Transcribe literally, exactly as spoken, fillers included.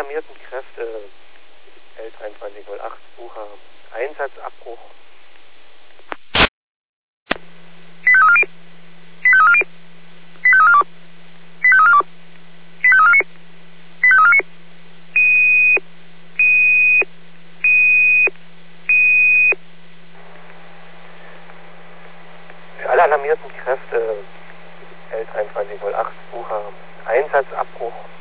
alarmierten Kräfte L dreiundzwanzig null acht Bucher, Einsatzabbruch. Für alle alarmierten Kräfte L dreiundzwanzig null acht Bucher, Einsatzabbruch.